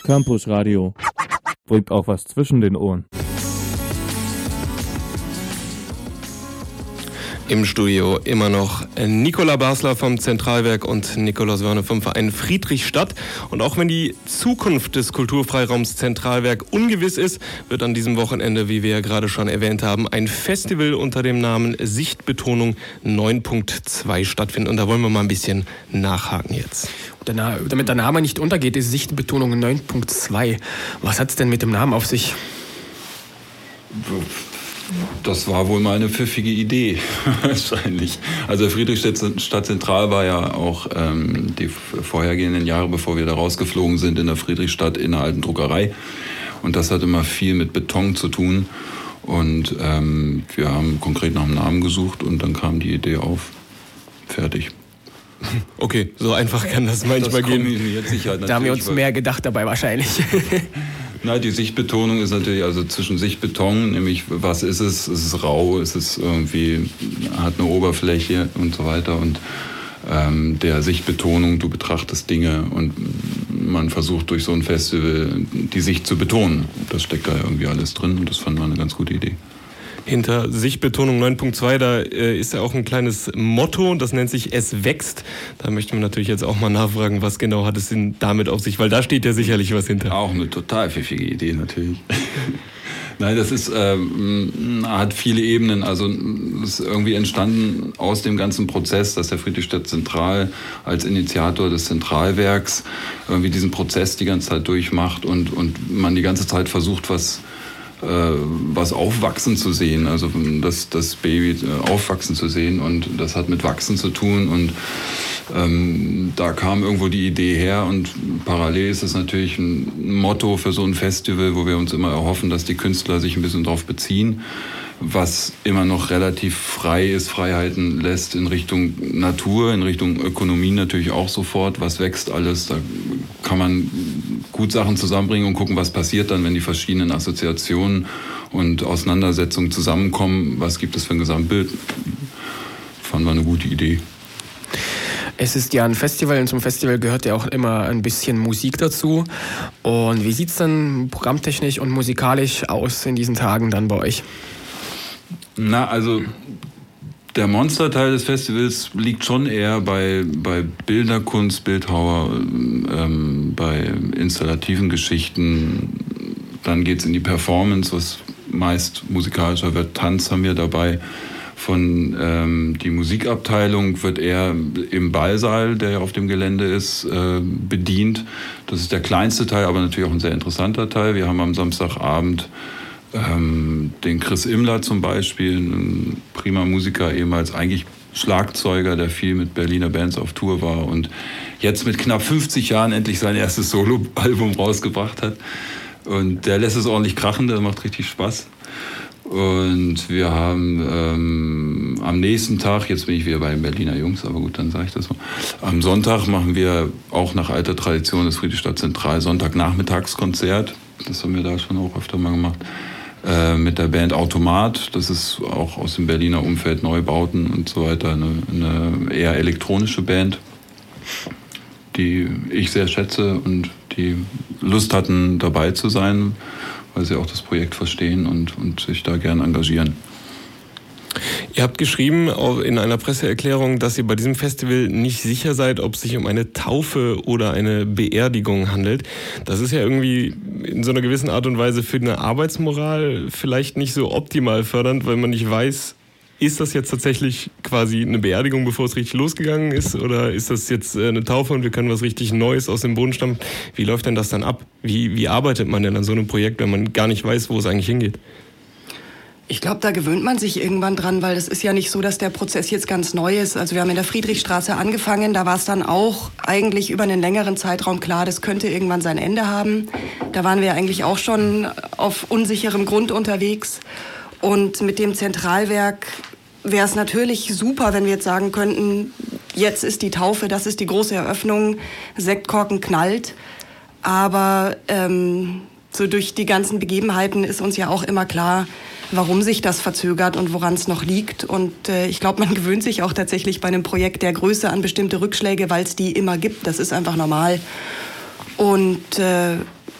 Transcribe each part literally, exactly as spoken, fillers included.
Campus Radio. Bringt auch was zwischen den Ohren. Im Studio immer noch Nicola Basler vom Zentralwerk und Nikolaus Wörne vom Verein Friedrichstadt. Und auch wenn die Zukunft des Kulturfreiraums Zentralwerk ungewiss ist, wird an diesem Wochenende, wie wir ja gerade schon erwähnt haben, ein Festival unter dem Namen Sichtbetonung neun Punkt zwei stattfinden. Und da wollen wir mal ein bisschen nachhaken jetzt. Damit der Name nicht untergeht, ist Sichtbetonung neun Punkt zwei. Was hat es denn mit dem Namen auf sich? Das war wohl mal eine pfiffige Idee, wahrscheinlich. Also Friedrichstadt Zentral war ja auch ähm, die vorhergehenden Jahre, bevor wir da rausgeflogen sind, in der Friedrichstadt in der alten Druckerei. Und das hat immer viel mit Beton zu tun. Und ähm, wir haben konkret nach einem Namen gesucht und dann kam die Idee auf. Fertig. Okay, so einfach kann das manchmal das gehen. Da haben wir uns mehr gedacht dabei wahrscheinlich. Na, die Sichtbetonung ist natürlich also zwischen Sichtbeton, nämlich was ist es? Ist es rau? Ist es irgendwie, hat eine Oberfläche und so weiter. Und ähm, der Sichtbetonung, du betrachtest Dinge und man versucht durch so ein Festival die Sicht zu betonen. Das steckt da irgendwie alles drin und das fand man eine ganz gute Idee. Hinter Sichtbetonung neun Punkt zwei, da äh, ist ja auch ein kleines Motto, das nennt sich Es wächst. Da möchten wir natürlich jetzt auch mal nachfragen, was genau hat es denn damit auf sich, weil da steht ja sicherlich was hinter. Auch eine total pfiffige Idee natürlich. Nein, das ist, ähm, hat viele Ebenen. Also es ist irgendwie entstanden aus dem ganzen Prozess, dass der Friedrichstadt Zentral als Initiator des Zentralwerks irgendwie diesen Prozess die ganze Zeit durchmacht und, und man die ganze Zeit versucht, was was aufwachsen zu sehen, also das, das Baby aufwachsen zu sehen und das hat mit Wachsen zu tun und ähm, da kam irgendwo die Idee her und parallel ist es natürlich ein Motto für so ein Festival, wo wir uns immer erhoffen, dass die Künstler sich ein bisschen drauf beziehen, was immer noch relativ frei ist, Freiheiten lässt in Richtung Natur, in Richtung Ökonomie natürlich auch sofort, was wächst alles, da kann man gut Sachen zusammenbringen und gucken, was passiert dann, wenn die verschiedenen Assoziationen und Auseinandersetzungen zusammenkommen, was gibt es für ein Gesamtbild, fanden wir eine gute Idee. Es ist ja ein Festival und zum Festival gehört ja auch immer ein bisschen Musik dazu. Und wie sieht es dann programmtechnisch und musikalisch aus in diesen Tagen dann bei euch? Na, also der Monsterteil des Festivals liegt schon eher bei, bei Bilderkunst, Bildhauer, ähm, bei installativen Geschichten. Dann geht es in die Performance, was meist musikalischer wird. Tanz haben wir dabei. Von ähm, die Musikabteilung wird eher im Ballsaal, der ja auf dem Gelände ist, äh, bedient. Das ist der kleinste Teil, aber natürlich auch ein sehr interessanter Teil. Wir haben am Samstagabend ähm, den Chris Immler zum Beispiel, ein prima Musiker, ehemals eigentlich Schlagzeuger, der viel mit Berliner Bands auf Tour war und jetzt mit knapp fünfzig Jahren endlich sein erstes Soloalbum rausgebracht hat. Und der lässt es ordentlich krachen, der macht richtig Spaß. Und wir haben ähm, am nächsten Tag, jetzt bin ich wieder bei den Berliner Jungs, aber gut, dann sage ich das so. Am Sonntag machen wir auch nach alter Tradition das Friedrichstadt Zentral Sonntagnachmittagskonzert. Das haben wir da schon auch öfter mal gemacht. Äh, mit der Band Automat. Das ist auch aus dem Berliner Umfeld Neubauten und so weiter. Eine, eine eher elektronische Band, die ich sehr schätze und die Lust hatten, dabei zu sein, weil sie auch das Projekt verstehen und, und sich da gern engagieren. Ihr habt geschrieben in einer Presseerklärung, dass ihr bei diesem Festival nicht sicher seid, ob es sich um eine Taufe oder eine Beerdigung handelt. Das ist ja irgendwie in so einer gewissen Art und Weise für eine Arbeitsmoral vielleicht nicht so optimal fördernd, weil man nicht weiß, ist das jetzt tatsächlich quasi eine Beerdigung, bevor es richtig losgegangen ist? Oder ist das jetzt eine Taufe und wir können was richtig Neues aus dem Boden stampfen? Wie läuft denn das dann ab? Wie, wie arbeitet man denn an so einem Projekt, wenn man gar nicht weiß, wo es eigentlich hingeht? Ich glaube, da gewöhnt man sich irgendwann dran, weil es ist ja nicht so, dass der Prozess jetzt ganz neu ist. Also wir haben in der Friedrichstraße angefangen, da war es dann auch eigentlich über einen längeren Zeitraum klar, das könnte irgendwann sein Ende haben. Da waren wir eigentlich auch schon auf unsicherem Grund unterwegs. Und mit dem Zentralwerk wäre es natürlich super, wenn wir jetzt sagen könnten, jetzt ist die Taufe, das ist die große Eröffnung, Sektkorken knallt. Aber ähm, so durch die ganzen Begebenheiten ist uns ja auch immer klar, warum sich das verzögert und woran es noch liegt. Und äh, ich glaube, man gewöhnt sich auch tatsächlich bei einem Projekt der Größe an bestimmte Rückschläge, weil es die immer gibt. Das ist einfach normal. Und äh,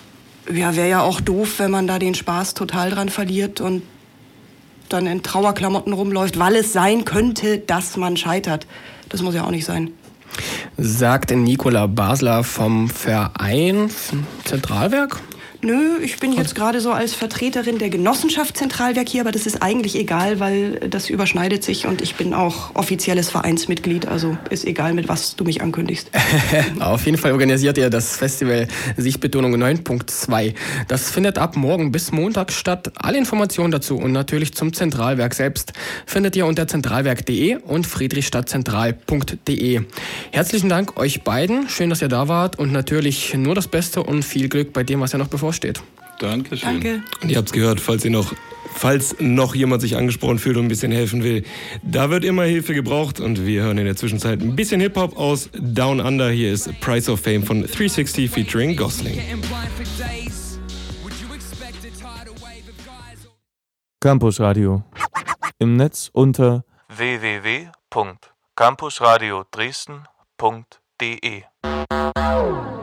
ja, wäre ja auch doof, wenn man da den Spaß total dran verliert und dann in Trauerklamotten rumläuft, weil es sein könnte, dass man scheitert. Das muss ja auch nicht sein. Sagt Nicola Basler vom Verein Zentralwerk? Nö, ich bin jetzt gerade so als Vertreterin der Genossenschaft Zentralwerk hier, aber das ist eigentlich egal, weil das überschneidet sich und ich bin auch offizielles Vereinsmitglied, also ist egal, mit was du mich ankündigst. Auf jeden Fall organisiert ihr das Festival Sichtbetonung neun Punkt zwei. Das findet ab morgen bis Montag statt. Alle Informationen dazu und natürlich zum Zentralwerk selbst findet ihr unter zentralwerk punkt de und friedrichstadtzentral punkt de. Herzlichen Dank euch beiden, schön, dass ihr da wart und natürlich nur das Beste und viel Glück bei dem, was ja noch bevorsteht. Dankeschön. Danke. Und ihr habt es gehört, falls ihr noch, falls noch jemand sich angesprochen fühlt und ein bisschen helfen will, da wird immer Hilfe gebraucht und wir hören in der Zwischenzeit ein bisschen Hip-Hop aus Down Under. Hier ist Price of Fame von three sixty featuring Gosling. Campus Radio. Im Netz unter w w w punkt campusradio dresden punkt de.